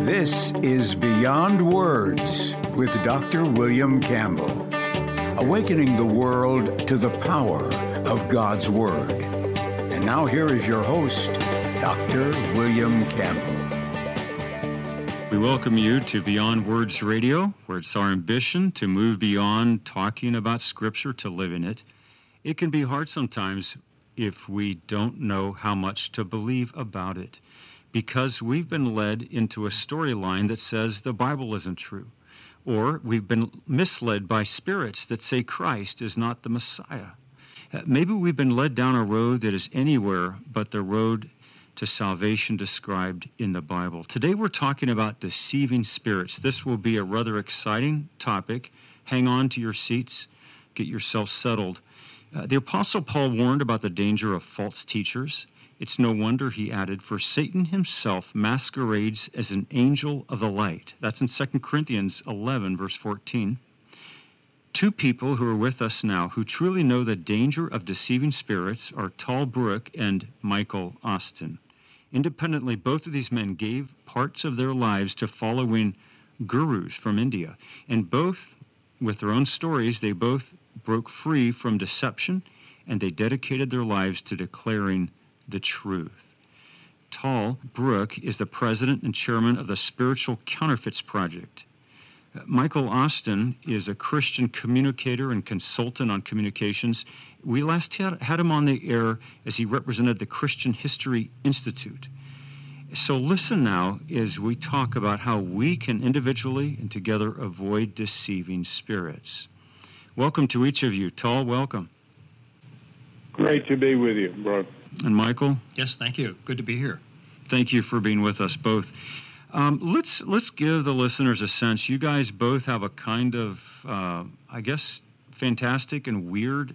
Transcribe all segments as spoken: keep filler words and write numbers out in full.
This is Beyond Words with Doctor William Campbell, awakening the world to the power of God's Word. And now here is your host, Doctor William Campbell. We welcome you to Beyond Words Radio, where it's our ambition to move beyond talking about Scripture to living it. It can be hard sometimes if we don't know how much to believe about it, because we've been led into a storyline that says the Bible isn't true, or we've been misled by spirits that say Christ is not the Messiah. Maybe we've been led down a road that is anywhere but the road to salvation described in the Bible. Today we're talking about deceiving spirits. This will be a rather exciting topic. Hang on to your seats. Get yourself settled. Uh, the Apostle Paul warned about the danger of false teachers. It's no wonder, he added, for Satan himself masquerades as an angel of the light. That's in Second Corinthians eleven, verse fourteen. Two people who are with us now who truly know the danger of deceiving spirits are Tal Brooke and Michael Austin. Independently, both of these men gave parts of their lives to following gurus from India. And both, with their own stories, they both broke free from deception, and they dedicated their lives to declaring the truth. Tal Brooke is the president and chairman of the Spiritual Counterfeits Project. Michael Austin is a Christian communicator and consultant on communications. We last had, had him on the air as he represented the Christian History Institute. So listen now as we talk about how we can individually and together avoid deceiving spirits. Welcome to each of you. Tal, welcome. Great to be with you, bro. And Michael? Yes, thank you. Good to be here. Thank you for being with us both. Um, let's let's give the listeners a sense. You guys both have a kind of, uh, I guess, fantastic and weird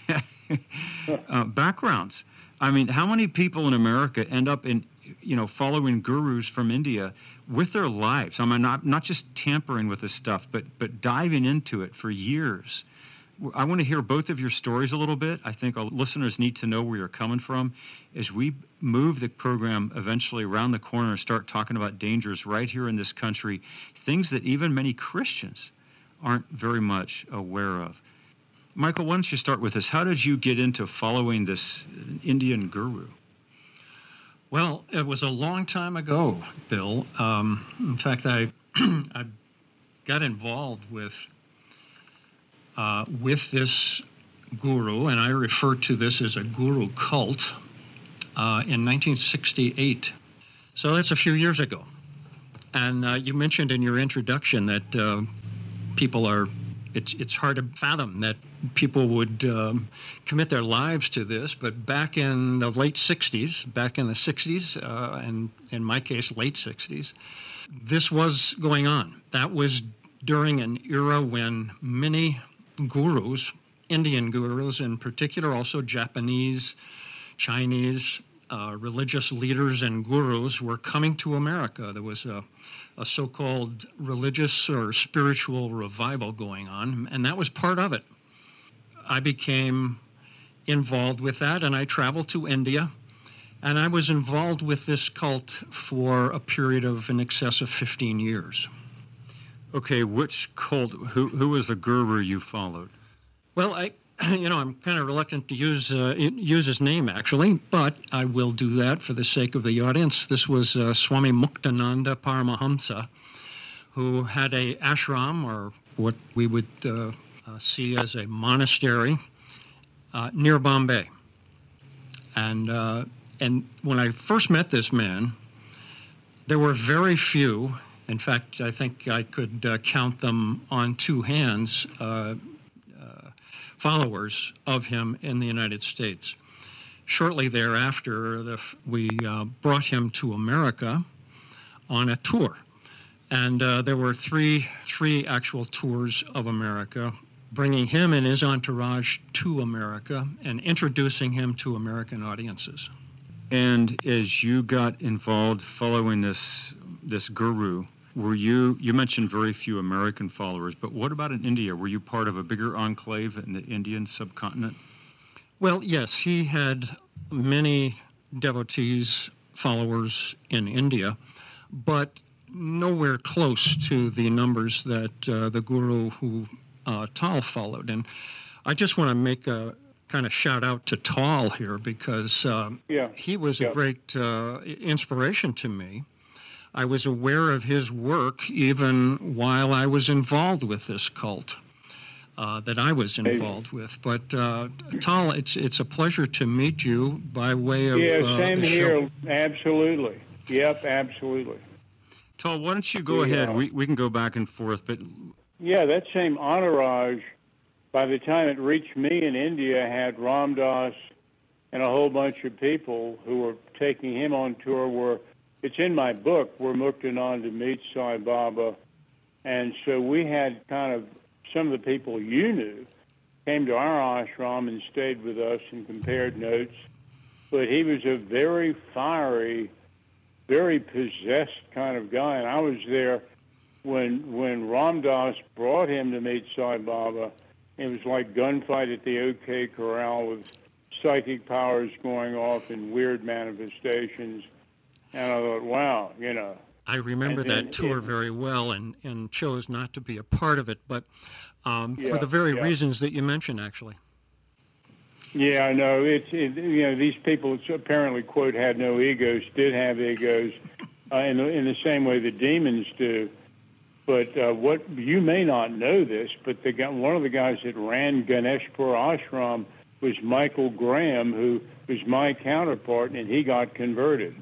uh, backgrounds. I mean, how many people in America end up in, you know, following gurus from India with their lives? I mean, not not just tampering with this stuff, but but diving into it for years. I want to hear both of your stories a little bit. I think our listeners need to know where you're coming from as we move the program eventually around the corner and start talking about dangers right here in this country, things that even many Christians aren't very much aware of. Michael, why don't you start with this? How did you get into following this Indian guru? Well, it was a long time ago, Bill. Um, in fact, I, I got involved with Uh, with this guru, and I refer to this as a guru cult, uh, in nineteen sixty-eight. So that's a few years ago. And uh, you mentioned in your introduction that uh, people are, it's it's hard to fathom that people would um, commit their lives to this, but back in the late sixties, back in the sixties, uh, and in my case, late sixties, this was going on. That was during an era when many gurus, Indian gurus in particular, also Japanese, Chinese, uh, religious leaders and gurus were coming to America. There was a, a so-called religious or spiritual revival going on, and that was part of it. I became involved with that, and I traveled to India, and I was involved with this cult for a period of in excess of fifteen years. Okay, which cult, who who was the guru you followed? Well, I, you know, I'm kind of reluctant to use uh, use his name, actually, but I will do that for the sake of the audience. This was uh, Swami Muktananda Paramahamsa, who had a ashram, or what we would uh, uh, see as a monastery, uh, near Bombay. And uh, and when I first met this man, there were very few. In fact, I think I could uh, count them on two hands, uh, uh, followers of him in the United States. Shortly thereafter, the, we uh, brought him to America on a tour. And uh, there were three, three actual tours of America, bringing him and his entourage to America and introducing him to American audiences. And as you got involved following this this guru, were you, you mentioned very few American followers, but what about in India? Were you part of a bigger enclave in the Indian subcontinent? Well, yes, he had many devotees, followers in India, but nowhere close to the numbers that uh, the guru who uh, Tal followed. And I just want to make a kind of shout out to Tal here because um, Yeah. he was Yeah. a great uh, inspiration to me. I was aware of his work even while I was involved with this cult uh, that I was involved with. But uh, Tal, it's it's a pleasure to meet you by way of Yeah, uh, same the here. show. Absolutely. Yep, absolutely. Tal, why don't you go Yeah. ahead? We we can go back and forth, but Yeah, that same entourage, by the time it reached me in India, had Ram Dass and a whole bunch of people who were taking him on tour. Were it's in my book, We're Muktanand to Meet Sai Baba. And so we had kind of some of the people you knew came to our ashram and stayed with us and compared notes. But he was a very fiery, very possessed kind of guy. And I was there when when Ram Dass brought him to meet Sai Baba. It was like gunfight at the OK Corral with psychic powers going off in weird manifestations. And I thought, wow, you know. I remember And then that tour it- very well and, and chose not to be a part of it, but um, for Yeah, the very yeah. reasons that you mentioned, actually. Yeah, I know. It's it, you know these people apparently quote had no egos, did have egos, uh, in the, in the same way the demons do. But uh, what you may not know this, but the guy, one of the guys that ran Ganeshpur Ashram was Michael Graham, who was my counterpart, and he got converted.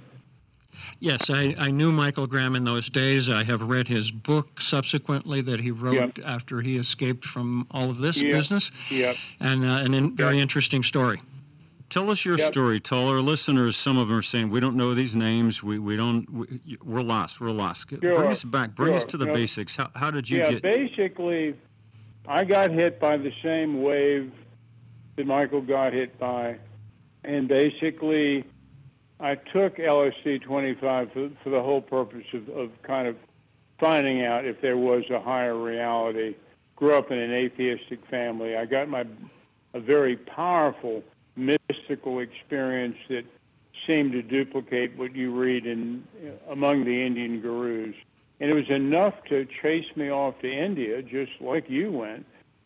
Yes, I, I knew Michael Graham in those days. I have read his book subsequently that he wrote Yep. after he escaped from all of this Yep. business, Yep. and uh, an in, very Yep. interesting story. tell us your Yep. story. Tell our listeners, some of them are saying, we don't know these names, we, we don't, we, we're lost, we're lost. Sure, Bring us back, bring us sure. to the No. basics. How, how did you Yeah, get... basically, I got hit by the same wave that Michael got hit by, and basically I took L S D twenty-five for, for the whole purpose of, of kind of finding out if there was a higher reality. Grew up in an atheistic family. I got my a very powerful mystical experience that seemed to duplicate what you read in among the Indian gurus. And it was enough to chase me off to India, just like you went.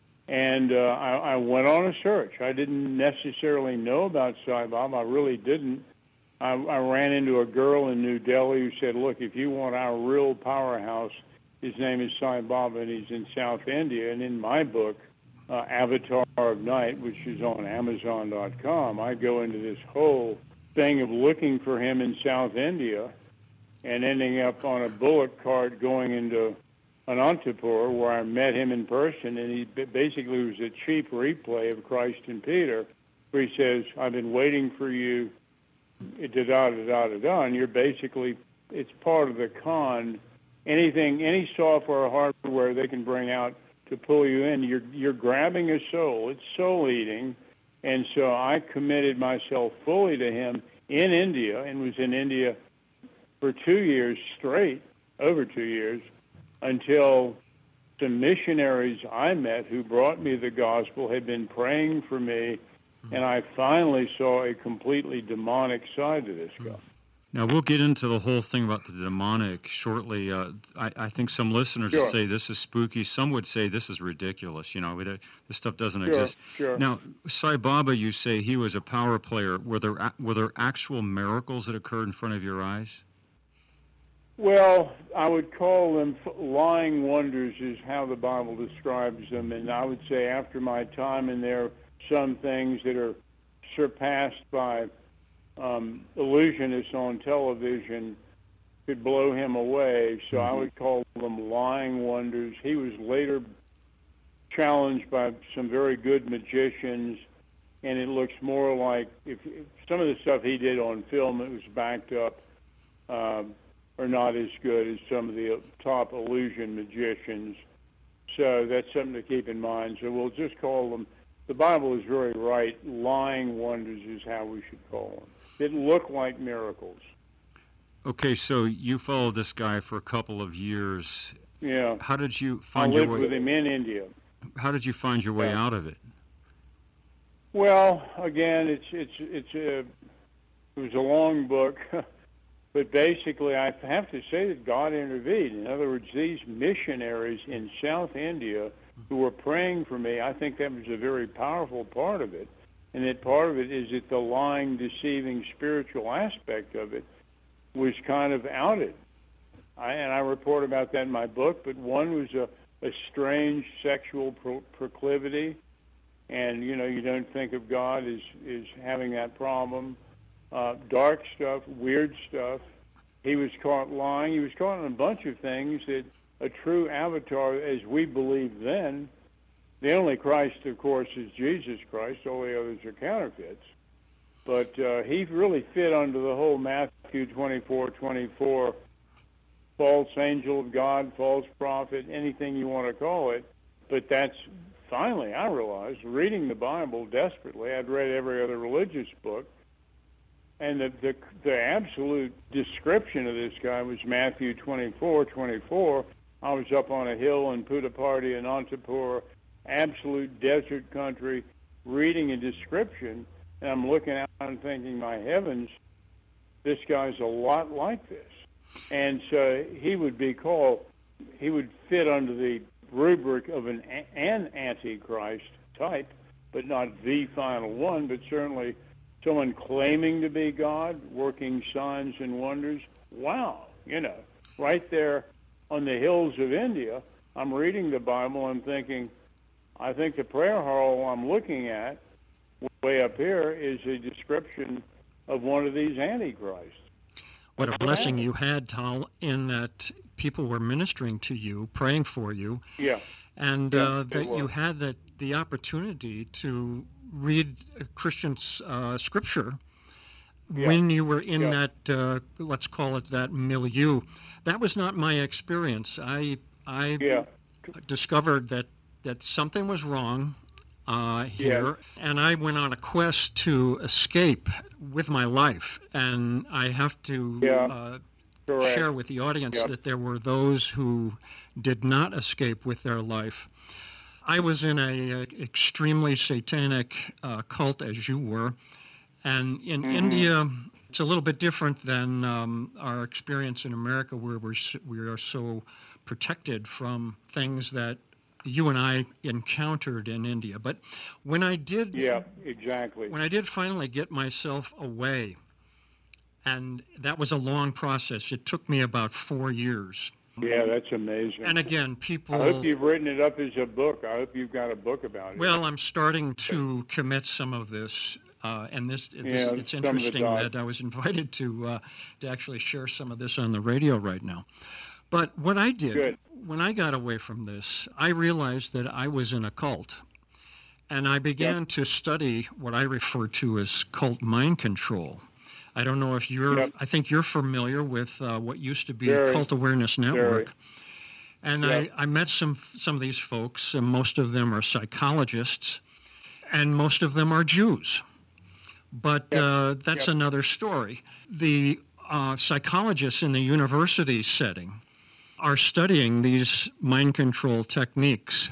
And uh, I, I went on a search. I didn't necessarily know about Sai Baba. I really didn't. I, I ran into a girl in New Delhi who said, look, if you want our real powerhouse, his name is Sai Baba, and he's in South India. And in my book, uh, Avatar of Night, which is on Amazon dot com, I go into this whole thing of looking for him in South India and ending up on a bullock cart going into Anantapur, where I met him in person, and he basically was a cheap replay of Christ and Peter, where he says, I've been waiting for you, da-da-da-da-da-da, and you're basically, it's part of the con. Anything, any software or hardware they can bring out to pull you in, you're, you're grabbing a soul. It's soul eating. And so I committed myself fully to him in India and was in India for two years straight, over two years, until some missionaries I met who brought me the gospel had been praying for me, and I finally saw a completely demonic side to this guy. Now, we'll get into the whole thing about the demonic shortly. Uh, I, I think some listeners Sure. would say this is spooky. Some would say this is ridiculous. You know, we don't- this stuff doesn't Sure, exist. sure. Now, Sai Baba, you say he was a power player. Were there a- were there actual miracles that occurred in front of your eyes? Well, I would call them f- lying wonders is how the Bible describes them, and I would say after my time in there, some things that are surpassed by um, illusionists on television could blow him away, so I would call them lying wonders. He was later challenged by some very good magicians, and it looks more like if, if some of the stuff he did on film that was backed up um, are not as good as some of the top illusion magicians. So that's something to keep in mind. So we'll just call them, the Bible is very right, lying wonders is how we should call them. That look like miracles. Okay, so you followed this guy for a couple of years. Yeah. How did you I find your lived way? with him in India. How did you find your way Yeah. out of it? Well, again, it's it's it's a it was a long book. But basically, I have to say that God intervened. In other words, these missionaries in South India who were praying for me, I think that was a very powerful part of it. And that part of it is that the lying, deceiving spiritual aspect of it was kind of outed. I, and I report about that in my book, but one was a, a strange sexual pro- proclivity. And, you know, you don't think of God as, as having that problem. Uh, dark stuff, weird stuff. He was caught lying. He was caught in a bunch of things that a true avatar, as we believed then, the only Christ, of course, is Jesus Christ. All the others are counterfeits. But uh, he really fit under the whole Matthew twenty-four twenty-four, false angel of God, false prophet, anything you want to call it. But that's, finally, I realized, reading the Bible desperately, I'd read every other religious book, and the, the the absolute description of this guy was Matthew twenty-four twenty-four. I was up on a hill in Puttaparthi in Anantapur, absolute desert country, reading a description, and I'm looking out and thinking, my heavens, this guy's a lot like this. And so he would be called, he would fit under the rubric of an, an antichrist type, but not the final one, but certainly someone claiming to be God, working signs and wonders. Wow, you know, right there on the hills of India, I'm reading the Bible, I'm thinking, I think the prayer hall I'm looking at way up here is a description of one of these antichrists. What a blessing you had, Tal, in that people were ministering to you, praying for you, yeah, and yeah, uh, that was. you had that the opportunity to read Christian uh, scripture yeah. when you were in yeah. that, uh, let's call it that milieu. That was not my experience. I I yeah. discovered that, that something was wrong uh, here, yeah. and I went on a quest to escape with my life. And I have to yeah. uh, share with the audience yeah. that there were those who did not escape with their life. I was in a, a extremely satanic uh, cult, as you were, and in mm-hmm. India, it's a little bit different than um, our experience in America, where we're, we are so protected from things that you and I encountered in India. But when I did, yeah, exactly. When I did finally get myself away, and that was a long process. It took me about four years. Yeah, that's amazing. And again, people... I hope you've written it up as a book. I hope you've got a book about it. Well, I'm starting to commit some of this, uh, and this, this yeah, it's interesting that I was invited to uh, to actually share some of this on the radio right now. But what I did, Good. when I got away from this, I realized that I was in a cult. And I began yep. to study what I refer to as cult mind control. I don't know if you're, yep. I think you're familiar with uh, what used to be Very. Cult Awareness Network. Very. And yep. I, I met some some of these folks, and most of them are psychologists, and most of them are Jews. But yep. uh, that's yep. another story. The uh, psychologists in the university setting are studying these mind control techniques.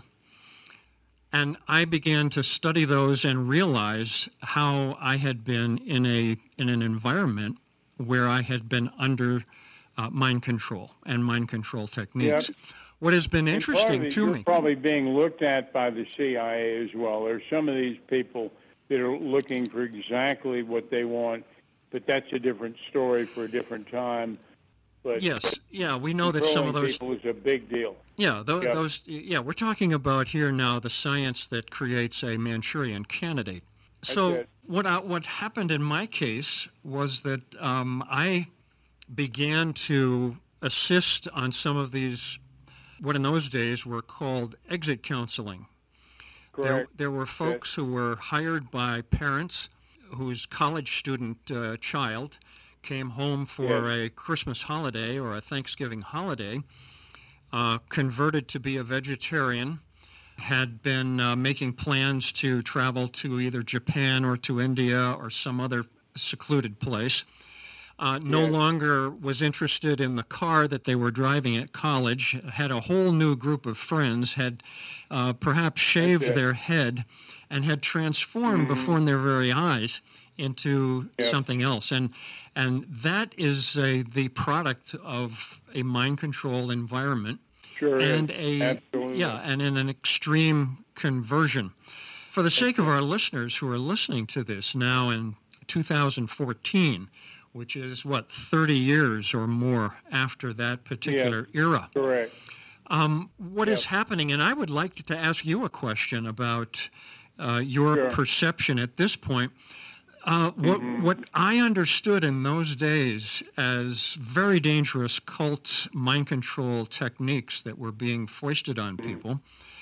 And I began to study those and realize how I had been in a in an environment where I had been under uh, mind control and mind control techniques. Yep. What has been interesting probably, to you're me... probably being looked at by the C I A as well. There's some of these people that are looking for exactly what they want, but that's a different story for a different time. But yes, yeah, we know that some of those people is a big deal. Yeah, those, yep. those. Yeah, we're talking about here now the science that creates a Manchurian candidate. That's so it. what I, what happened in my case was that um, I began to assist on some of these, what in those days were called exit counseling. Correct. There, there were folks Good. who were hired by parents whose college student uh, child came home for yes. a Christmas holiday or a Thanksgiving holiday, uh, converted to be a vegetarian, had been uh, making plans to travel to either Japan or to India or some other secluded place, uh, no yes. longer was interested in the car that they were driving at college, had a whole new group of friends, had uh, perhaps shaved their head, and had transformed mm-hmm. before their very eyes into Yep. something else. And and that is a, the product of a mind-controlled environment Sure and is. a Absolutely. yeah, and in an extreme conversion. For the sake of our listeners who are listening to this now in two thousand fourteen, which is what, thirty years or more after that particular era. Correct. Um, what is Yep. happening? And I would like to ask you a question about uh, your Sure. perception at this point. Uh, what Mhm. what I understood in those days as very dangerous cult mind control techniques that were being foisted on people,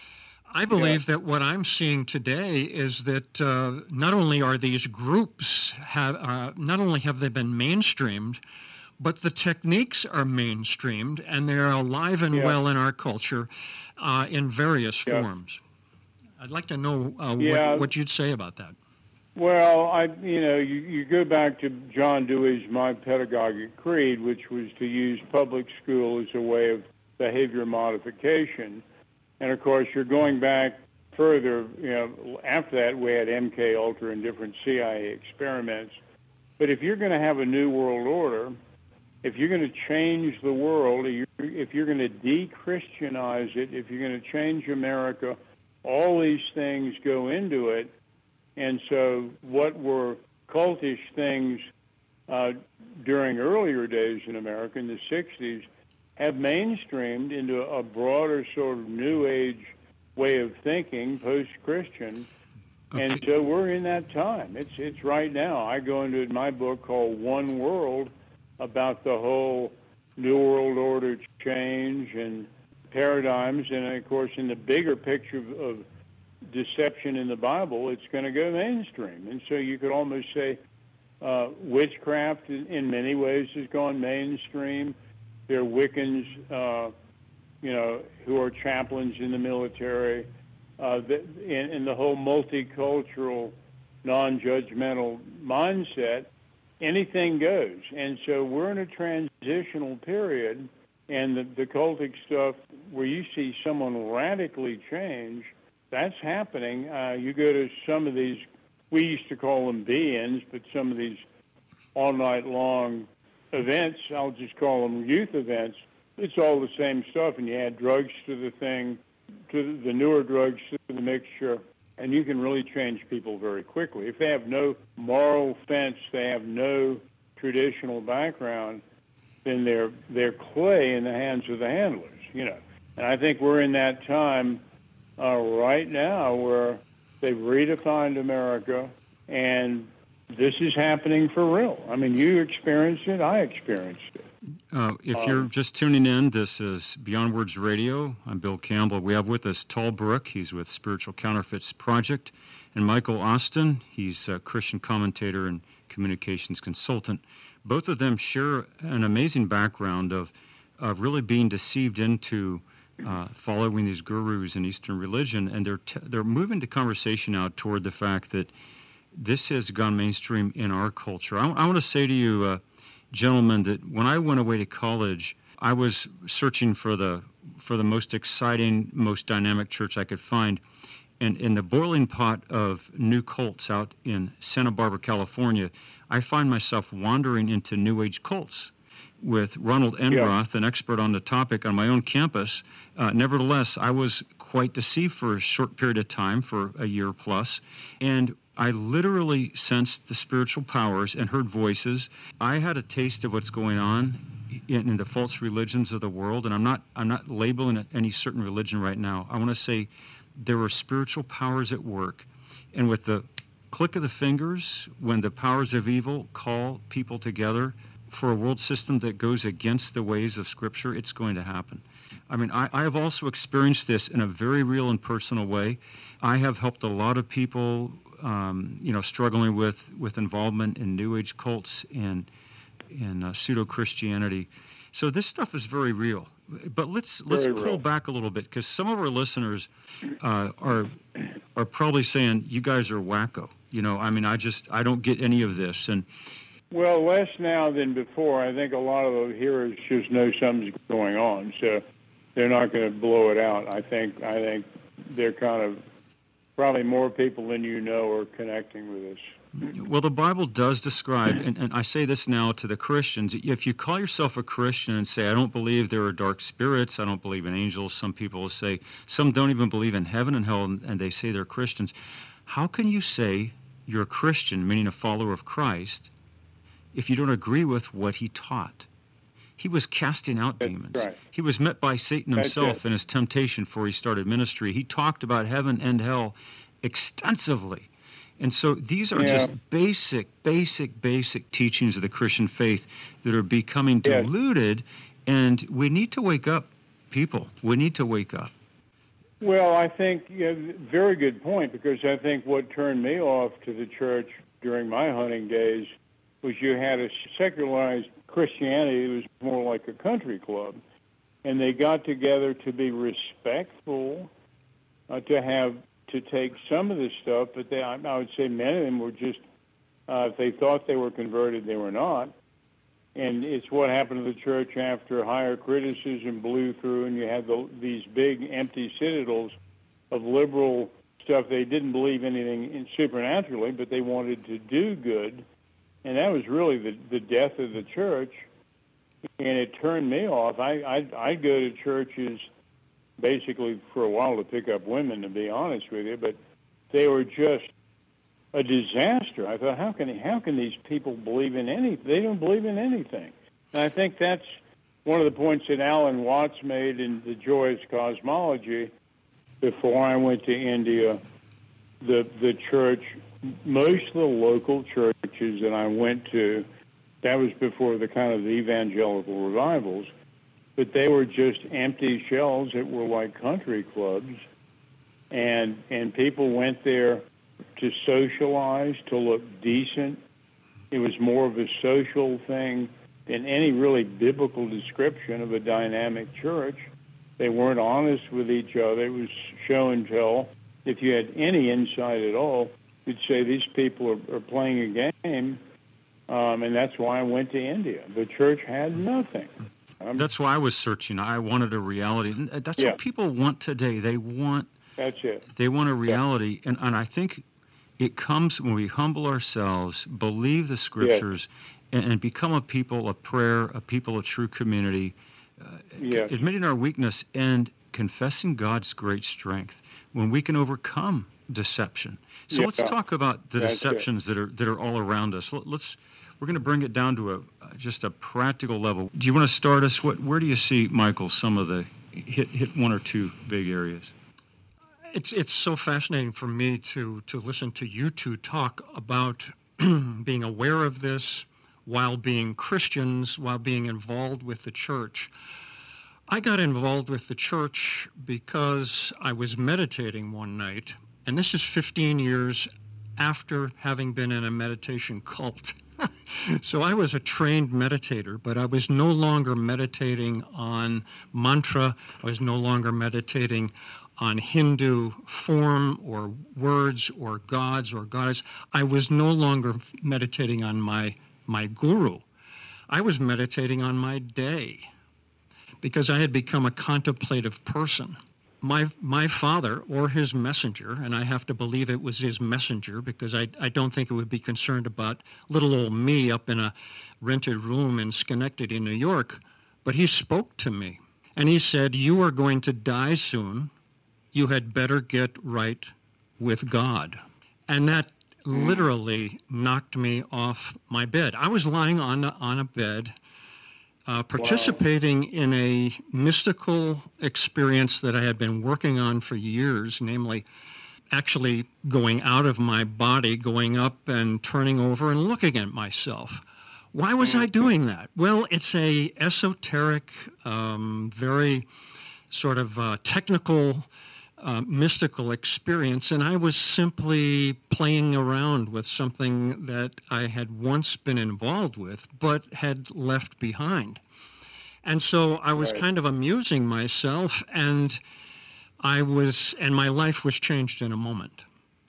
I believe that what I'm seeing today is that uh, not only are these groups have uh, not only have they been mainstreamed, but the techniques are mainstreamed and they're alive and Yeah. well in our culture uh, in various Yeah. forms. I'd like to know uh, Yeah. what, what you'd say about that. Well, I, you know, you, you go back to John Dewey's My Pedagogic Creed, which was to use public school as a way of behavior modification. And, of course, you're going back further, you know, after that we had M K Ultra and different C I A experiments. But if you're going to have a new world order, if you're going to change the world, if you're going to de-Christianize it, if you're going to change America, all these things go into it. And so what were cultish things uh, during earlier days in America in the sixties have mainstreamed into a broader sort of New Age way of thinking, post-Christian. Okay. And so we're in that time. It's it's right now. I go into my book called One World about the whole New World Order change and paradigms. And, of course, in the bigger picture of, of deception in the Bible, it's going to go mainstream. And so you could almost say uh, witchcraft in, in many ways has gone mainstream. There are Wiccans, uh, you know, who are chaplains in the military. Uh, the, in, in the whole multicultural, non-judgmental mindset, anything goes. And so we're in a transitional period, and the, the cultic stuff where you see someone radically change, that's happening. Uh, you go to some of these, we used to call them be-ins, but some of these all-night-long events, I'll just call them youth events, it's all the same stuff, and you add drugs to the thing, to the newer drugs to the mixture, and you can really change people very quickly. If they have no moral fence, they have no traditional background, then they're they're clay in the hands of the handlers, you know. And I think we're in that time uh, right now where they've redefined America, and this is happening for real. I mean, you experienced it, I experienced it. Uh, if you're just tuning in, this is Beyond Words Radio. I'm Bill Campbell. We have with us Tal Brook. He's with Spiritual Counterfeits Project. And Michael Austin. He's a Christian commentator and communications consultant. Both of them share an amazing background of, of really being deceived into uh, following these gurus in Eastern religion. And they're, t- they're moving the conversation out toward the fact that this has gone mainstream in our culture. I, I want to say to you, uh, gentlemen, that when I went away to college, I was searching for the for the most exciting, most dynamic church I could find. And in the boiling pot of new cults out in Santa Barbara, California, I find myself wandering into New Age cults with Ronald Enroth, yeah. an expert on the topic, on my own campus. Uh, nevertheless, I was quite deceived for a short period of time, for a year plus, and I literally sensed the spiritual powers and heard voices. I had a taste of what's going on in, in the false religions of the world, and I'm not I'm not labeling any certain religion right now. I want to say there were spiritual powers at work, and with the click of the fingers, when the powers of evil call people together for a world system that goes against the ways of Scripture, it's going to happen. I mean, I, I have also experienced this in a very real and personal way. I have helped a lot of people Um, you know, struggling with, with involvement in New Age cults and and uh, pseudo-Christianity. So this stuff is very real. But let's let's Very pull real. back a little bit, because some of our listeners uh, are are probably saying, you guys are wacko. You know, I mean, I just I don't get any of this. And well, less now than before. I think a lot of the hearers just know something's going on, so they're not going to blow it out. I think I think they're kind of probably more people than you know are connecting with us. Well, the Bible does describe, and, and I say this now to the Christians, if you call yourself a Christian and say, I don't believe there are dark spirits, I don't believe in angels, some people will say, some don't even believe in heaven and hell, and, and they say they're Christians. How can you say you're a Christian, meaning a follower of Christ, if you don't agree with what he taught? He was casting out That's demons. right. He was met by Satan That's himself it. in his temptation before he started ministry. He talked about heaven and hell extensively. And so these are Yeah. just basic, basic, basic teachings of the Christian faith that are becoming Yes. diluted, and we need to wake up, people. We need to wake up. Well, I think, yeah, very good point, because I think what turned me off to the church during my hunting days was you had a secularized Christianity that was more like a country club, and they got together to be respectful, uh, to have to take some of the stuff, but they, I, I would say many of them were just, uh, if they thought they were converted, they were not. And it's what happened to the church after higher criticism blew through, and you had the, these big empty citadels of liberal stuff. They didn't believe anything in supernaturally, but they wanted to do good. And that was really the, the death of the church, and it turned me off. I, I, I'd go to churches basically for a while to pick up women, to be honest with you, but they were just a disaster. I thought, how can how can these people believe in anything? They don't believe in anything. And I think that's one of the points that Alan Watts made in The Joyous Cosmology. Before I went to India, the the church, most of the local churches that I went to, that was before the kind of the evangelical revivals, but they were just empty shells that were like country clubs, and and people went there to socialize, to look decent. It was more of a social thing than any really biblical description of a dynamic church. They weren't honest with each other. It was show and tell. If you had any insight at all, you'd say these people are, are playing a game, um, and that's why I went to India. The church had nothing. Um, That's why I was searching. I wanted a reality. And that's Yeah. what people want today. They want that's it. they want a reality. And, and I think it comes when we humble ourselves, believe the Scriptures, and, and become a people of prayer, a people of true community, uh, Yes. admitting our weakness and confessing God's great strength when we can overcome deception. So Yeah. let's talk about the That's it. deceptions that are that are all around us. Let, let's we're going to bring it down to a just a practical level. Do you want to start us? What where do you see, Michael, some of the hit hit one or two big areas? It's it's so fascinating for me to to listen to you two talk about being aware of this while being Christians, while being involved with the church. I got involved with the church because I was meditating one night, and this is fifteen years after having been in a meditation cult. So I was a trained meditator, but I was no longer meditating on mantra. I was no longer meditating on Hindu form or words or gods or goddess. I was no longer meditating on my, my guru. I was meditating on my day because I had become a contemplative person. My my father, or his messenger, and I have to believe it was his messenger because I, I don't think it would be concerned about little old me up in a rented room in Schenectady, New York, but he spoke to me. And he said, "You are going to die soon. You had better get right with God." And that literally knocked me off my bed. I was lying on a, on a bed, Uh, participating wow. in a mystical experience that I had been working on for years, namely actually going out of my body, going up and turning over and looking at myself. Why was I doing that? Well, it's a esoteric, um, very sort of uh, technical, uh, mystical experience, and I was simply playing around with something that I had once been involved with, but had left behind. And so I was Right. kind of amusing myself, and I was, and my life was changed in a moment.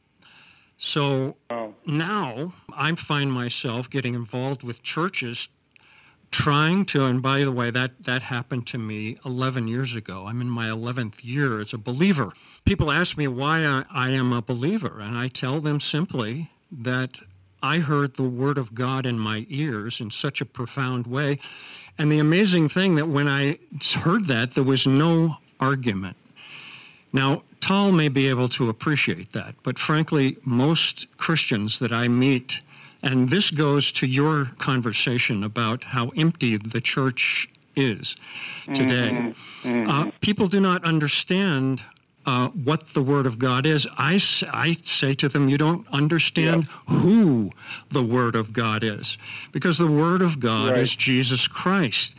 So Oh. now I find myself getting involved with churches, trying to, and by the way, that, that happened to me eleven years ago. I'm in my eleventh year as a believer. People ask me why I, I am a believer, and I tell them simply that I heard the Word of God in my ears in such a profound way. And the amazing thing that when I heard that, there was no argument. Now, Tal may be able to appreciate that, but frankly, most Christians that I meet, and this goes to your conversation about how empty the church is today, mm-hmm. Mm-hmm. Uh, people do not understand uh, what the Word of God is. I, I say to them, you don't understand yep. who the Word of God is, because the Word of God right. is Jesus Christ.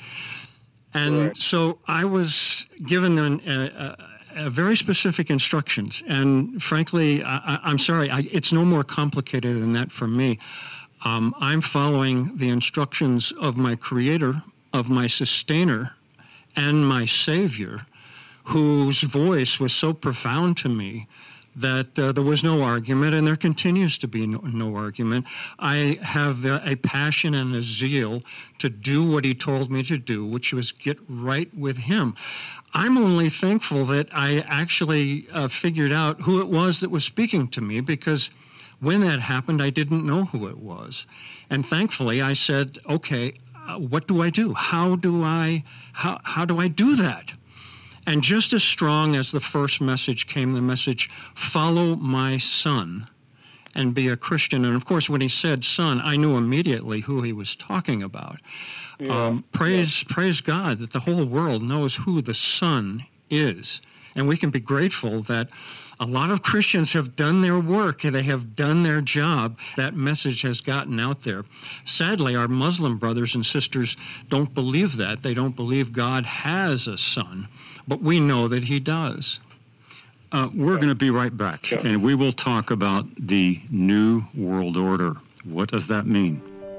And right. so I was given an, a, a Uh, very specific instructions, and frankly, I, I'm sorry, I, it's no more complicated than that for me. Um, I'm following the instructions of my Creator, of my Sustainer, and my Savior, whose voice was so profound to me that uh, there was no argument, and there continues to be no, no argument. I have a, a passion and a zeal to do what He told me to do, which was get right with Him. I'm only thankful that I actually uh, figured out who it was that was speaking to me, because when that happened, I didn't know who it was. And thankfully, I said, okay, uh, what do I do? How do I, how, how do I do that? And just as strong as the first message came, the message, follow my Son and be a Christian. And of course, when he said son, I knew immediately who he was talking about. Yeah. Um, praise, yeah. praise God that the whole world knows who the Son is. And we can be grateful that a lot of Christians have done their work and they have done their job. That message has gotten out there. Sadly, our Muslim brothers and sisters don't believe that. They don't believe God has a son, but we know that he does. Uh, we're going to be right back, yeah. and we will talk about the New World Order. What does that mean?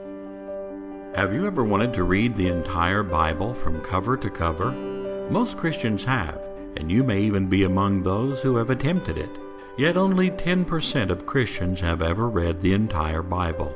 Have you ever wanted to read the entire Bible from cover to cover? Most Christians have, and you may even be among those who have attempted it. Yet only ten percent of Christians have ever read the entire Bible.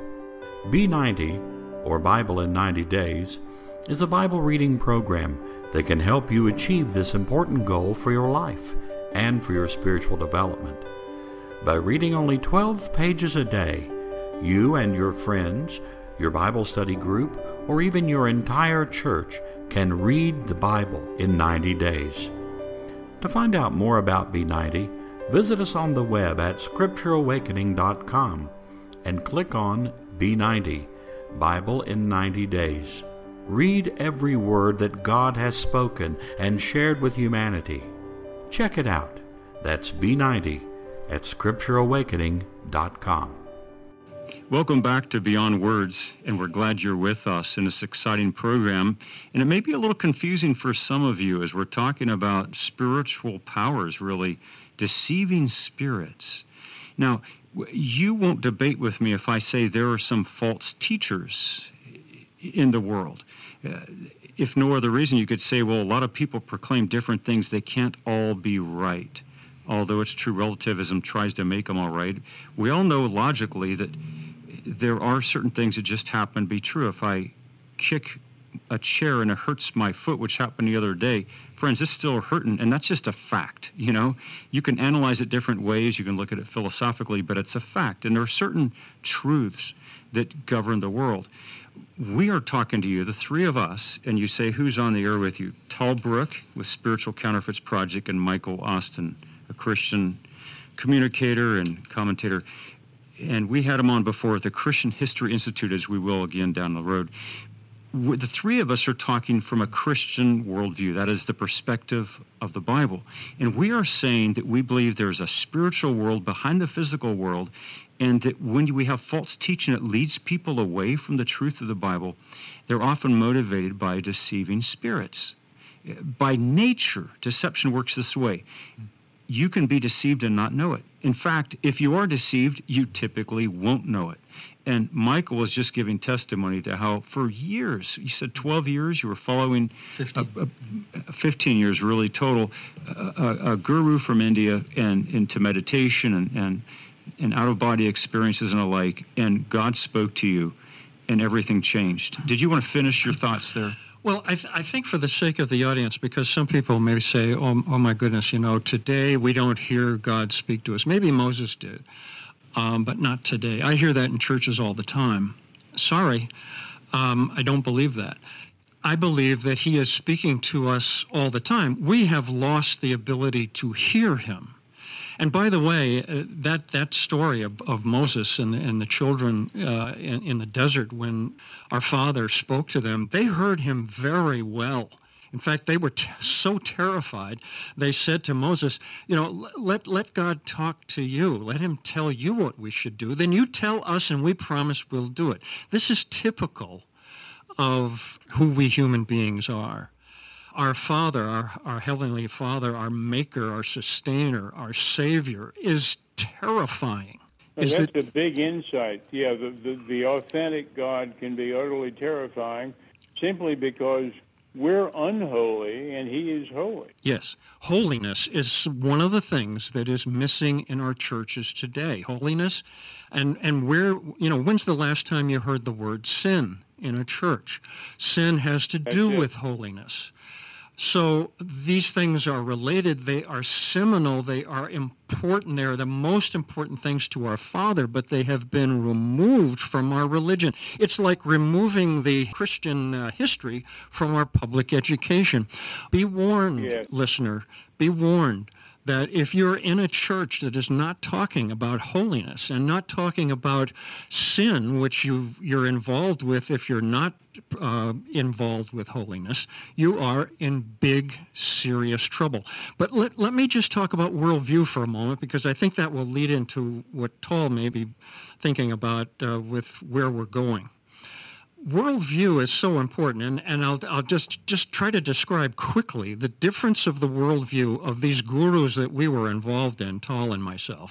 B ninety, or Bible in ninety days, is a Bible reading program that can help you achieve this important goal for your life and for your spiritual development. By reading only twelve pages a day, you and your friends, your Bible study group, or even your entire church can read the Bible in ninety days. To find out more about B ninety, visit us on the web at scripture awakening dot com and click on B ninety, Bible in ninety days. Read every word that God has spoken and shared with humanity. Check it out. That's B ninety at scripture awakening dot com. Welcome back to Beyond Words, and we're glad you're with us in this exciting program. And it may be a little confusing for some of you as we're talking about spiritual powers, really deceiving spirits. Now, you won't debate with me if I say there are some false teachers in the world. Uh, if no other reason, you could say, well, a lot of people proclaim different things. They can't all be right. Although it's true, relativism tries to make them all right. We all know logically that there are certain things that just happen to be true. If I kick a chair and it hurts my foot, which happened the other day, friends, it's still hurting, and that's just a fact, you know? You can analyze it different ways, you can look at it philosophically, but it's a fact, and there are certain truths that govern the world. We are talking to you, the three of us, and you say, who's on the air with you? Tal Brook with Spiritual Counterfeits Project, and Michael Austin, a Christian communicator and commentator. And we had him on before at the Christian History Institute, as we will again down the road. The three of us are talking from a Christian worldview. That is the perspective of the Bible. And we are saying that we believe there's a spiritual world behind the physical world, and that when we have false teaching that leads people away from the truth of the Bible, they're often motivated by deceiving spirits. By nature, deception works this way. You can be deceived and not know it. In fact, if you are deceived, you typically won't know it. And Michael was just giving testimony to how for years, you said twelve years, you were following, fifteen, uh, uh, fifteen years really total, uh, a, a guru from India and into meditation and, and, and out-of-body experiences and the like, and God spoke to you and everything changed. Did you want to finish your thoughts there? Well, I, th- I think for the sake of the audience, because some people may say, oh, oh my goodness, you know, today we don't hear God speak to us. Maybe Moses did. um, but not today. I hear that in churches all the time. Sorry, um, I don't believe that. I believe that he is speaking to us all the time. We have lost the ability to hear him. And by the way, uh, that that story of, of Moses and, and the children uh, in, in the desert, when our Father spoke to them, they heard him very well. In fact, they were t- so terrified, they said to Moses, you know, let, let God talk to you. Let him tell you what we should do. Then you tell us and we promise we'll do it. This is typical of who we human beings are. Our Father, our, our Heavenly Father, our Maker, our Sustainer, our Savior is terrifying. Well, is that's it... a big insight. Yeah, the, the, the authentic God can be utterly terrifying simply because we're unholy and he is holy. Yes. Holiness is one of the things that is missing in our churches today. Holiness. And, and where, you know, when's the last time you heard the word sin in a church? Sin has to do with holiness. So these things are related, they are seminal, they are important, they are the most important things to our Father, but they have been removed from our religion. It's like removing the Christian uh, history from our public education. Be warned, yes. Listener, be warned that if you're in a church that is not talking about holiness and not talking about sin, which you, you're involved with if you're not uh, involved with holiness, you are in big, serious trouble. But let, let me just talk about worldview for a moment, because I think that will lead into what Tal may be thinking about uh, with where we're going. Worldview is so important, and, and I'll, I'll just, just try to describe quickly the difference of the worldview of these gurus that we were involved in, Tal and myself,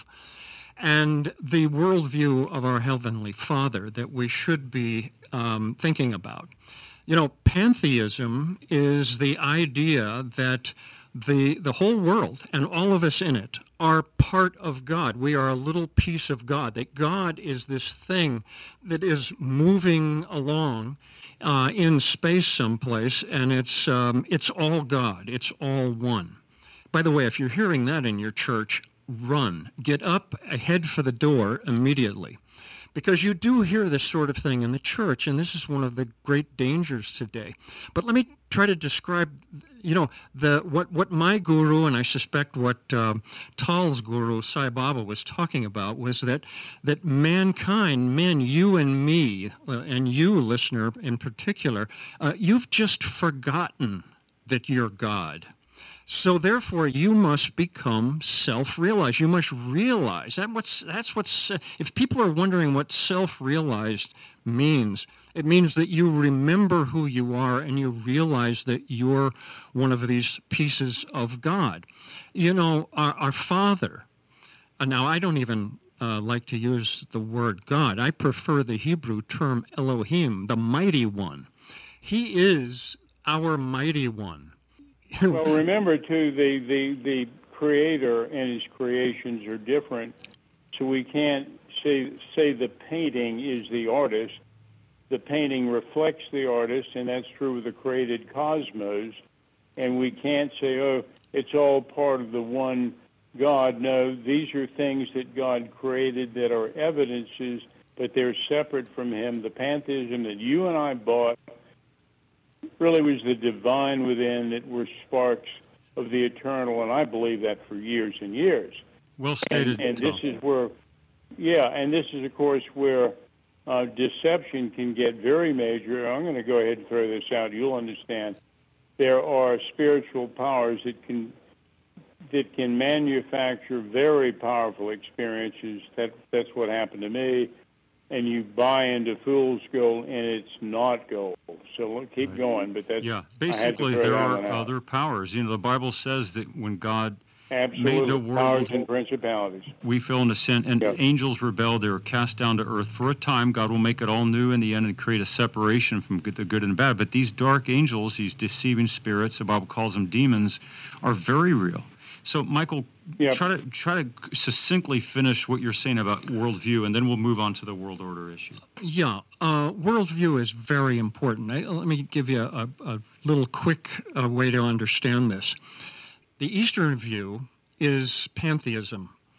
and the worldview of our Heavenly Father that we should be um, thinking about. You know, pantheism is the idea that the the whole world and all of us in it are part of God. We are a little piece of God, that God is this thing that is moving along uh, in space someplace, and it's um, it's all God. It's all one. By the way, if you're hearing that in your church, run. Get up, head for the door immediately. Because you do hear this sort of thing in the church, and this is one of the great dangers today. But let me try to describe, you know, the what, what my guru, and I suspect what uh, Tal's guru, Sai Baba, was talking about, was that that mankind, men, you and me, uh, and you, listener in particular, uh, you've just forgotten that you're God. So therefore, you must become self-realized. You must realize that what's that's what's. Uh, if people are wondering what self-realized means, it means that you remember who you are and you realize that you're one of these pieces of God. You know, our, our Father. Uh, now, I don't even uh, like to use the word God. I prefer the Hebrew term Elohim, the Mighty One. He is our Mighty One. Well, remember, too, the, the, the Creator and his creations are different, so we can't say, say the painting is the artist. The painting reflects the artist, and that's true with the created cosmos, and we can't say, oh, it's all part of the one God. No, these are things that God created that are evidences, but they're separate from him. The pantheism that you and I bought really was the divine within that were sparks of the eternal, and I believe that for years and years. Well stated. And, and this is where, yeah, and this is, of course, where uh, deception can get very major. I'm going to go ahead and throw this out. You'll understand. There are spiritual powers that can that can manufacture very powerful experiences. That that's what happened to me. And you buy into fool's gold, and it's not gold. So keep right. going, but that's... Yeah, basically there are other powers. You know, the Bible says that when God Absolutely. made the world... powers and principalities. We fell into sin, and yep. angels rebelled. They were cast down to earth. For a time, God will make it all new in the end and create a separation from good, the good and bad. But these dark angels, these deceiving spirits, the Bible calls them demons, are very real. So, Michael, yep. try to try to succinctly finish what you're saying about worldview, and then we'll move on to the world order issue. Yeah, uh, worldview is very important. I, let me give you a, a little quick uh, way to understand this. The Eastern view is pantheism.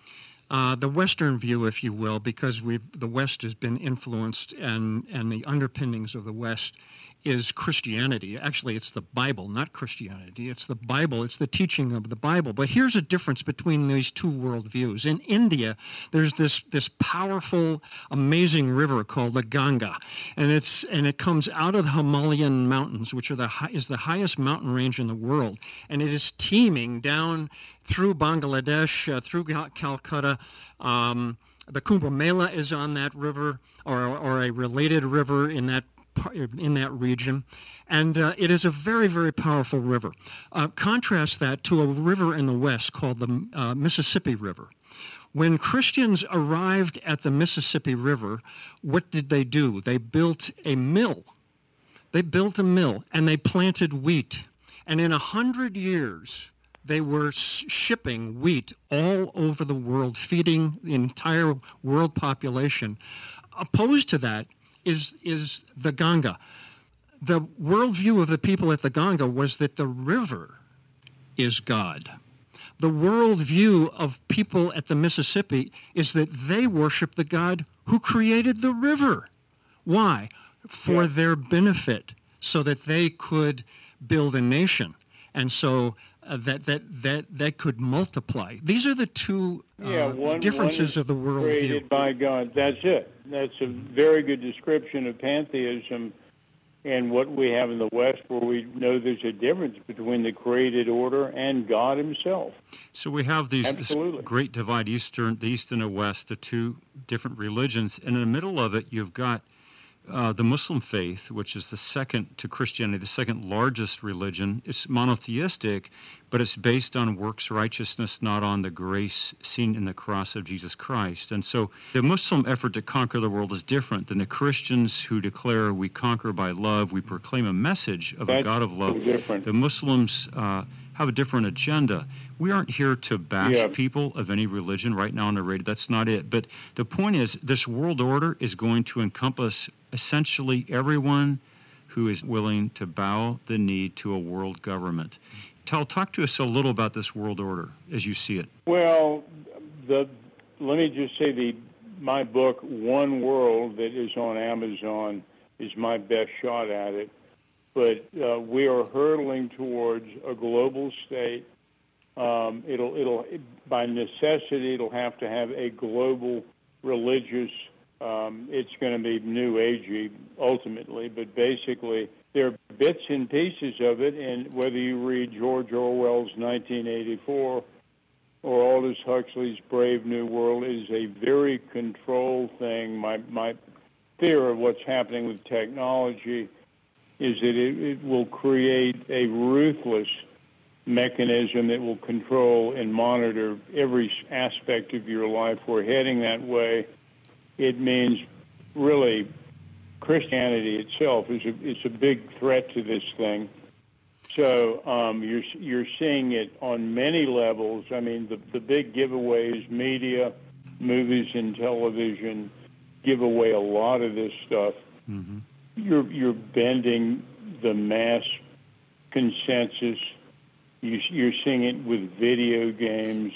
uh, the Western view, if you will, because we've the West has been influenced, and and the underpinnings of the West is Christianity. Actually, it's the Bible, not Christianity. It's the Bible. It's the teaching of the Bible. But here's a difference between these two worldviews. In India, there's this this powerful, amazing river called the Ganga, and it's and it comes out of the Himalayan mountains, which are the high, is the highest mountain range in the world, and it is teeming down through Bangladesh, uh, through Cal- Calcutta. Um, the Kumbh Mela is on that river, or or a related river in that. in that region, and uh, it is a very, very powerful river. Uh, contrast that to a river in the West called the uh, Mississippi River. When Christians arrived at the Mississippi River, what did they do? They built a mill. They built a mill, and they planted wheat. And in a hundred years, they were shipping wheat all over the world, feeding the entire world population. Opposed to that is is the Ganga. The worldview of the people at the Ganga was that the river is God. The worldview of people at the Mississippi is that they worship the God who created the river. Why? For yeah. their benefit, so that they could build a nation, and so uh, that that that that could multiply. These are the two uh, yeah, one, differences one of the worldview. Created by God. That's it. That's a very good description of pantheism and what we have in the West, where we know there's a difference between the created order and God himself. So we have these Absolutely. great divide, Eastern, the East and the West, the two different religions. And in the middle of it, you've got uh, the Muslim faith, which is the second to Christianity, the second largest religion. It's monotheistic, but it's based on works righteousness, not on the grace seen in the cross of Jesus Christ. And so the Muslim effort to conquer the world is different than the Christians who declare we conquer by love, we proclaim a message of That's a God of love. So different. The Muslims uh, have a different agenda. We aren't here to bash yeah. people of any religion right now on the radio. That's not it. But the point is, this world order is going to encompass essentially everyone who is willing to bow the knee to a world government. Tal, talk to us a little about this world order as you see it. Well, the let me just say the my book, One World, that is on Amazon, is my best shot at it. But uh, we are hurtling towards a global state. Um, it'll, it'll, by necessity, it'll have to have a global religious. Um, it's going to be New Agey ultimately, but basically there are bits and pieces of it. And whether you read George Orwell's nineteen eighty-four or Aldous Huxley's Brave New World, it is a very controlled thing. My my fear of what's happening with technology is that it, it will create a ruthless mechanism that will control and monitor every aspect of your life. We're heading that way. It means really Christianity itself is a, is a big threat to this thing. So um, you're you're seeing it on many levels. I mean, the, the big giveaways, media, movies and television give away a lot of this stuff. Mm-hmm. You're you're bending the mass consensus. You, you're seeing it with video games.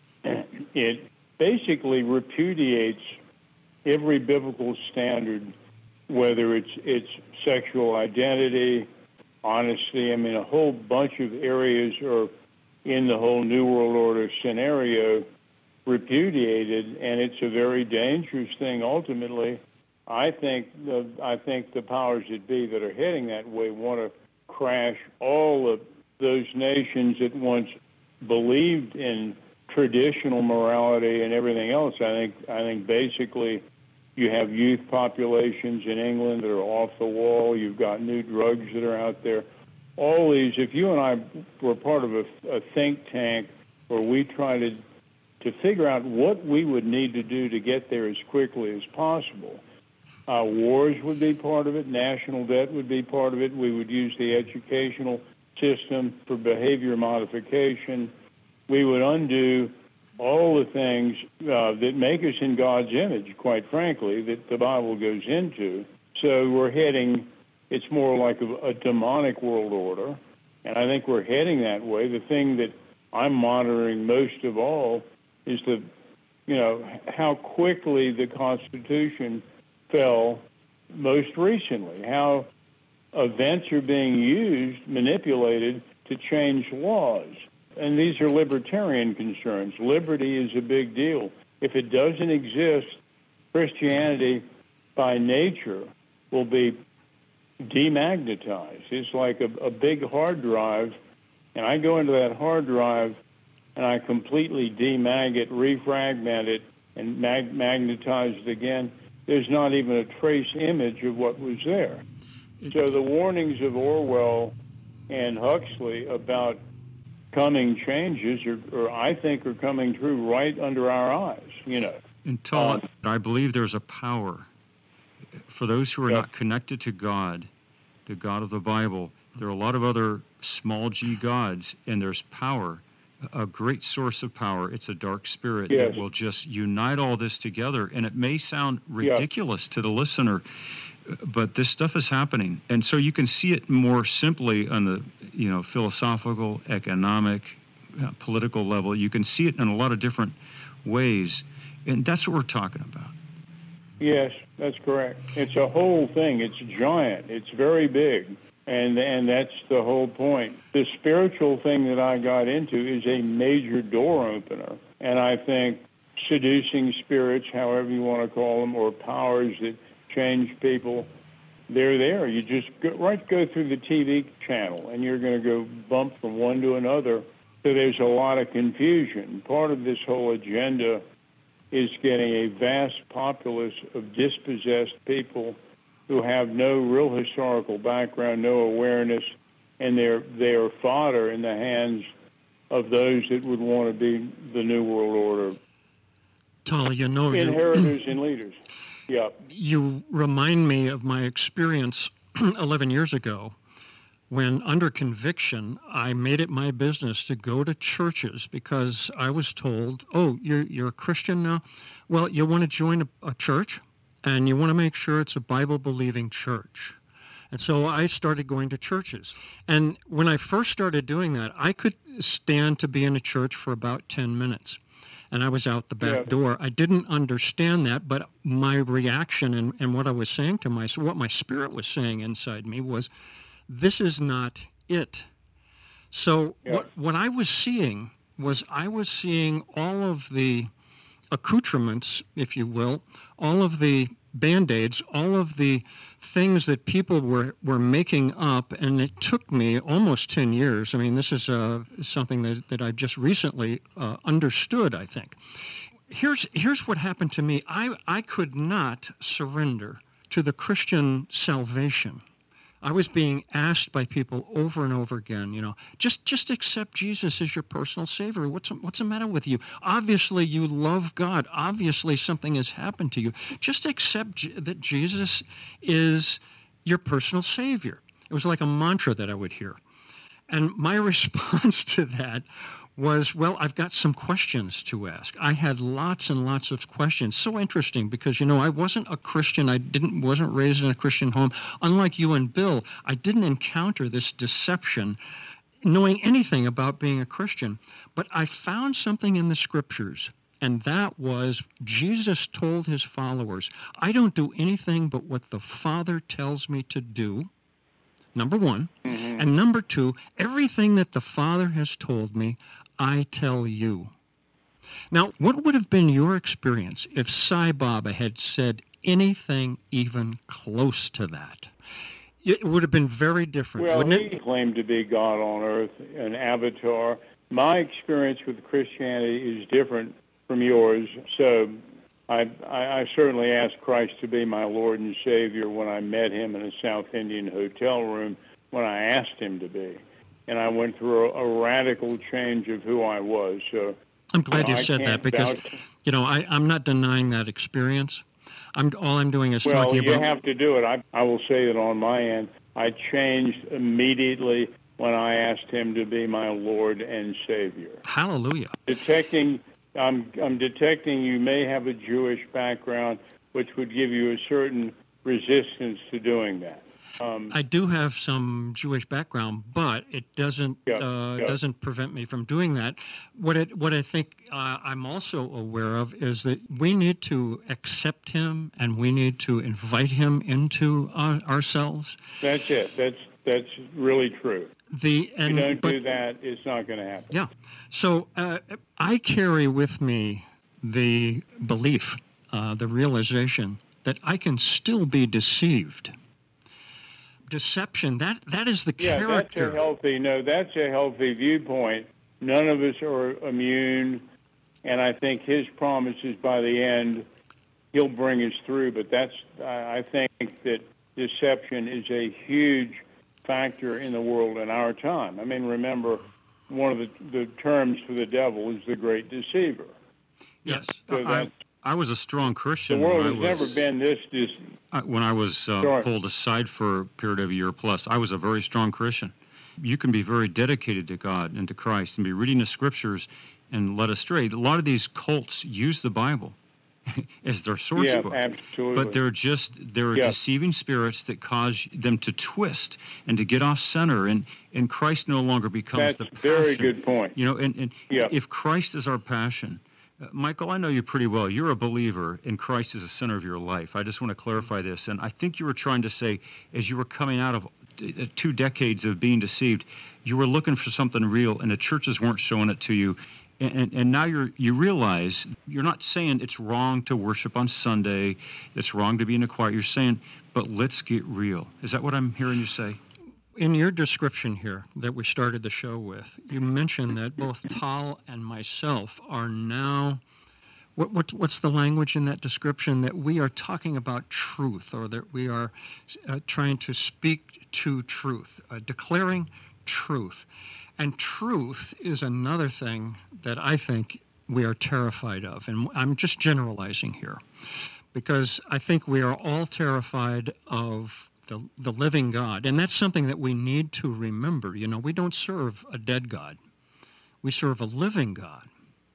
It basically repudiates every biblical standard, whether it's it's sexual identity, honesty. I mean, a whole bunch of areas are in the whole New World Order scenario repudiated, and it's a very dangerous thing ultimately. I think the I think the powers that be that are heading that way want to crash all of those nations that once believed in traditional morality and everything else. I think I think basically you have youth populations in England that are off the wall. You've got new drugs that are out there. All these, if you and I were part of a, a think tank where we try to to figure out what we would need to do to get there as quickly as possible. Uh, wars would be part of it. National debt would be part of it. We would use the educational system for behavior modification. We would undo all the things uh, that make us in God's image, quite frankly, that the Bible goes into. So we're heading, it's more like a, a demonic world order, and I think we're heading that way. The thing that I'm monitoring most of all is the you know, how quickly the Constitution fell most recently, how events are being used, manipulated to change laws. And these are libertarian concerns. Liberty is a big deal. If it doesn't exist, Christianity by nature will be demagnetized. It's like a, a big hard drive, and I go into that hard drive and I completely demag it, refragment it, and mag- magnetize it again. There's not even a trace image of what was there. So the warnings of Orwell and Huxley about coming changes are, are I think, are coming true right under our eyes, you know. And Tom, um, I believe there's a power. For those who are yeah. not connected to God, the God of the Bible, there are a lot of other small g gods, and there's power, a great source of power. It's a dark spirit yes. that will just unite all this together. And it may sound ridiculous yeah. to the listener, but this stuff is happening. And so you can see it more simply on the, you know, philosophical, economic, uh, political level. You can see it in a lot of different ways. And that's what we're talking about. Yes, that's correct. It's a whole thing. It's giant. It's very big. And and that's the whole point. The spiritual thing that I got into is a major door opener. And I think seducing spirits, however you want to call them, or powers that change people, they're there. You just go, right go through the T V channel, and you're going to go bump from one to another. So there's a lot of confusion. Part of this whole agenda is getting a vast populace of dispossessed people who have no real historical background, no awareness, and they're they are fodder in the hands of those that would want to be the New World Order. Tully, you know, inheritors and leaders. Yeah. You remind me of my experience eleven years ago when, under conviction, I made it my business to go to churches because I was told, oh, you're, you're a Christian now? Well, you want to join a, a church, and you want to make sure it's a Bible-believing church. And so I started going to churches. And when I first started doing that, I could stand to be in a church for about ten minutes. And I was out the back yeah. door. I didn't understand that, but my reaction and, and what I was saying to myself, what my spirit was saying inside me was, this is not it. So yeah. what what I was seeing was I was seeing all of the accoutrements, if you will, all of the Band-Aids, all of the things that people were, were making up, and it took me almost ten years. I mean, this is uh, something that, that I just recently uh, understood, I think. Here's here's what happened to me. I, I could not surrender to the Christian salvation. I was being asked by people over and over again, you know, just just accept Jesus as your personal Savior. What's what's the matter with you? Obviously, you love God. Obviously, something has happened to you. Just accept that Jesus is your personal Savior. It was like a mantra that I would hear. And my response to that was, well, I've got some questions to ask. I had lots and lots of questions. So interesting because, you know, I wasn't a Christian. I didn't wasn't raised in a Christian home. Unlike you and Bill, I didn't encounter this deception knowing anything about being a Christian. But I found something in the Scriptures, and that was Jesus told his followers, I don't do anything but what the Father tells me to do, number one. Mm-hmm. And number two, everything that the Father has told me, I tell you. Now, what would have been your experience if Sai Baba had said anything even close to that? It would have been very different, well, wouldn't he it? claimed to be God on earth, an avatar. My experience with Christianity is different from yours, so I, I, I certainly asked Christ to be my Lord and Savior when I met him in a South Indian hotel room when I asked him to be. And I went through a, a radical change of who I was. So I'm glad you know, you said that because, vouch. you know, I, I'm not denying that experience. I'm all I'm doing is well, talking about... Well, you have to do it. I, I will say that on my end, I changed immediately when I asked him to be my Lord and Savior. Hallelujah. Detecting, I'm, I'm detecting you may have a Jewish background, which would give you a certain resistance to doing that. Um, I do have some Jewish background, but it doesn't Yeah, uh, yeah. doesn't prevent me from doing that. What it what I think uh, I'm also aware of is that we need to accept him and we need to invite him into uh, ourselves. That's it. That's that's really true. The If and you don't but, do that, it's not going to happen. Yeah. So uh, I carry with me the belief, uh, the realization that I can still be deceived. Deception, that that is the Yeah, character. that's a healthy, no, that's a healthy viewpoint. None of us are immune, and I think his promise is by the end, he'll bring us through. But that's, I I think that deception is a huge factor in the world in our time. I mean, remember, one of the, the terms for the devil is the great deceiver. Yes. So I, that's, I was a strong the Christian world when I has was, never been this dis- I- when I was uh, Sure. pulled aside for a period of a year plus. I was a very strong Christian. You can be very dedicated to God and to Christ and be reading the scriptures and led astray. A lot of these cults use the Bible as their source Yeah, book. absolutely. But they're just, they're Yeah. deceiving spirits that cause them to twist and to get off center, and, and Christ no longer becomes That's the a passion. very good point. You know, and, and Yeah. if Christ is our passion, uh, Michael, I know you pretty well. You're a believer, and Christ is the center of your life. I just want to clarify this. And I think you were trying to say, as you were coming out of uh, two decades of being deceived, you were looking for something real, and the churches weren't showing it to you. And, and, and now you're, you realize you're not saying it's wrong to worship on Sunday, it's wrong to be in the choir. You're saying, but let's get real. Is that what I'm hearing you say? In your description here that we started the show with, you mentioned that both Tal and myself are now, what, what what's the language in that description? That we are talking about truth, or that we are uh, trying to speak to truth, uh, declaring truth. And truth is another thing that I think we are terrified of. And I'm just generalizing here, because I think we are all terrified of The, the living God. And that's something that we need to remember. You know, we don't serve a dead God. We serve a living God.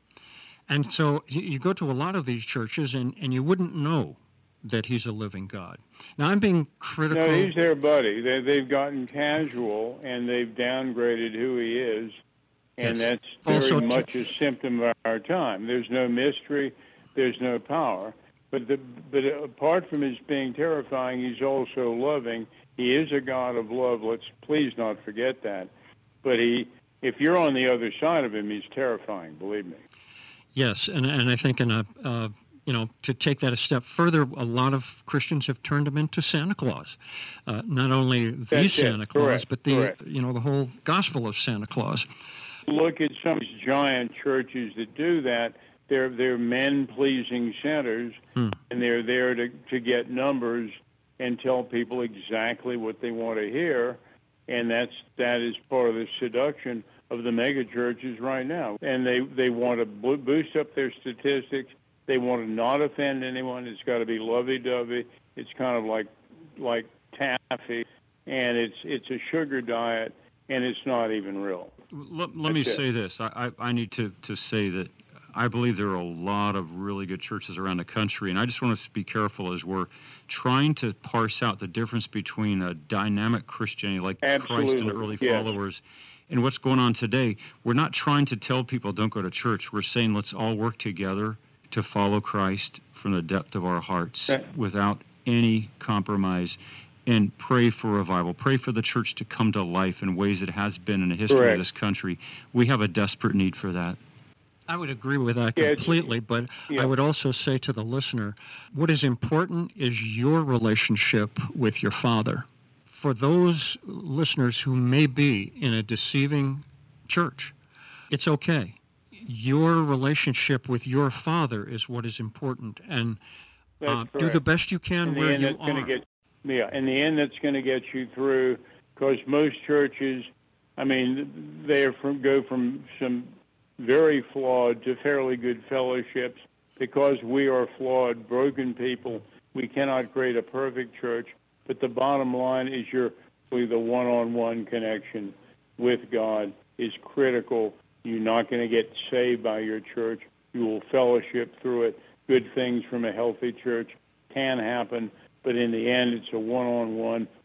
And so you, you go to a lot of these churches and, and you wouldn't know that he's a living God. Now, I'm being critical. No, he's their buddy. They, they've gotten casual, and they've downgraded who he is, and Yes. that's very Also, much a symptom of our time. There's no mystery. There's no power. But the, but apart from his being terrifying, he's also loving. He is a God of love. Let's please not forget that. But he, if you're on the other side of him, he's terrifying. Believe me. Yes, and and I think in a uh, you know, to take that a step further, a lot of Christians have turned him into Santa Claus. Uh, not only the That's it. Santa Claus, Correct. but the Correct. you know the whole gospel of Santa Claus. Look at some of these giant churches that do that. They're they're men-pleasing centers, Hmm. and they're there to, to get numbers and tell people exactly what they want to hear, and that's that is part of the seduction of the mega churches right now. And they, they want to bo- boost up their statistics. They want to not offend anyone. It's got to be lovey-dovey. It's kind of like like taffy, and it's it's a sugar diet, and it's not even real. Let, let me That's it. say this. I, I, I need to, to say that I believe there are a lot of really good churches around the country, and I just want us to be careful as we're trying to parse out the difference between a dynamic Christianity like Christ and the Absolutely, early yes. followers and what's going on today. We're not trying to tell people don't go to church. We're saying let's all work together to follow Christ from the depth of our hearts Right. without any compromise, and pray for revival. Pray for the church to come to life in ways it has been in the history Correct. of this country. We have a desperate need for that. I would agree with that Yeah, it's- completely, but yeah. I would also say to the listener, what is important is your relationship with your Father. For those listeners who may be in a deceiving church, it's okay. Your relationship with your Father is what is important, and That's uh, do correct. the best you can in the where end, you that's going are. to get yeah. In the end, that's going to get you through, because most churches, I mean, they are from go from some very flawed to fairly good fellowships. Because we are flawed, broken people, we cannot create a perfect church. But the bottom line is your the one-on-one connection with God is critical. You're not going to get saved by your church. You will fellowship through it. Good things from a healthy church can happen, but in the end, it's a one-on-one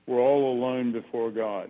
we're all alone before God,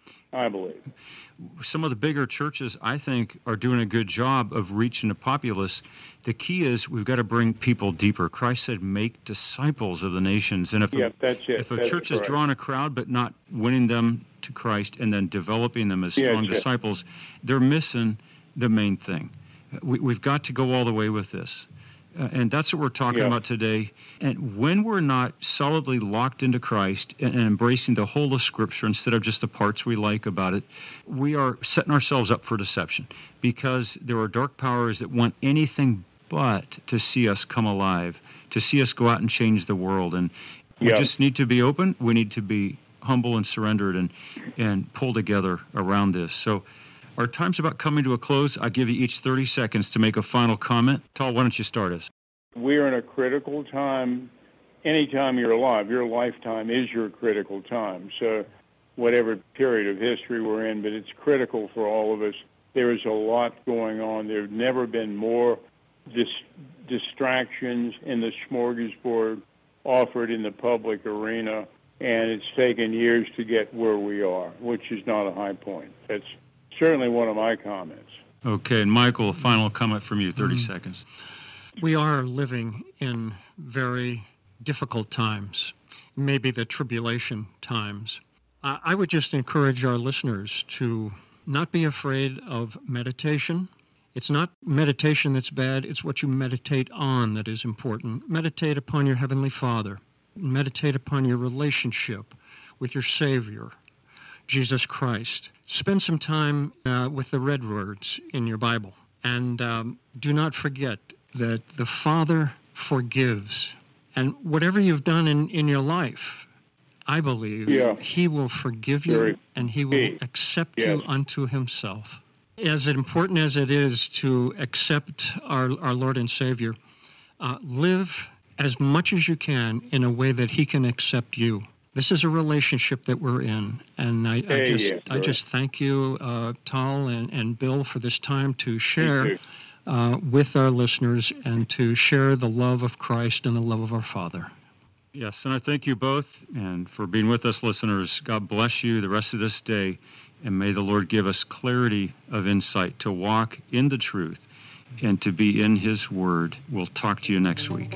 I believe. Some of the bigger churches, I think, are doing a good job of reaching the populace. The key is we've got to bring people deeper. Christ said, make disciples of the nations. And if Yep, a, that's it. if a That's church is correct. drawing a crowd but not winning them to Christ and then developing them as Yeah, strong sure. disciples, they're missing the main thing. We, we've got to go all the way with this. Uh, and that's what we're talking Yeah. about today. And when we're not solidly locked into Christ and, and embracing the whole of Scripture instead of just the parts we like about it, we are setting ourselves up for deception, because there are dark powers that want anything but to see us come alive, to see us go out and change the world. And we Yeah. just need to be open. We need to be humble and surrendered and, and pull together around this. So our time's about coming to a close. I give you each thirty seconds to make a final comment. Tal, why don't you start us? We're in a critical time. Anytime you're alive, your lifetime is your critical time. So whatever period of history we're in, but it's critical for all of us. There is a lot going on. There have never been more dis- distractions in the smorgasbord offered in the public arena, and it's taken years to get where we are, which is not a high point. That's certainly one of my comments. Okay, and Michael, a final comment from you, thirty Mm. seconds. We are living in very difficult times, maybe the tribulation times. I I would just encourage our listeners to not be afraid of meditation. It's not meditation that's bad, it's what you meditate on that is important. Meditate upon your Heavenly Father. Meditate upon your relationship with your Savior, Jesus Christ. Spend some time uh, with the red words in your Bible. And um, do not forget that the Father forgives. And whatever you've done in, in your life, I believe Yeah. He will forgive you Very and He will key. accept Yes. you unto Himself. As important as it is to accept our, our Lord and Savior, uh, live as much as you can in a way that He can accept you. This is a relationship that we're in, and I, I Hey, just yeah, I right. just thank you, uh, Tal and, and Bill, for this time to share too. uh, with our listeners and to share the love of Christ and the love of our Father. Yes, and I thank you both, and for being with us, listeners. God bless you the rest of this day, and may the Lord give us clarity of insight to walk in the truth and to be in His Word. We'll talk to you next week.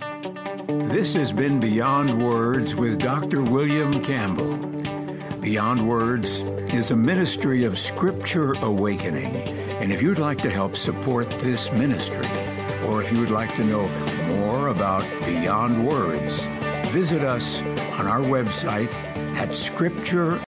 This has been Beyond Words with Doctor William Campbell. Beyond Words is a ministry of Scripture Awakening. And if you'd like to help support this ministry, or if you would like to know more about Beyond Words, visit us on our website at scripture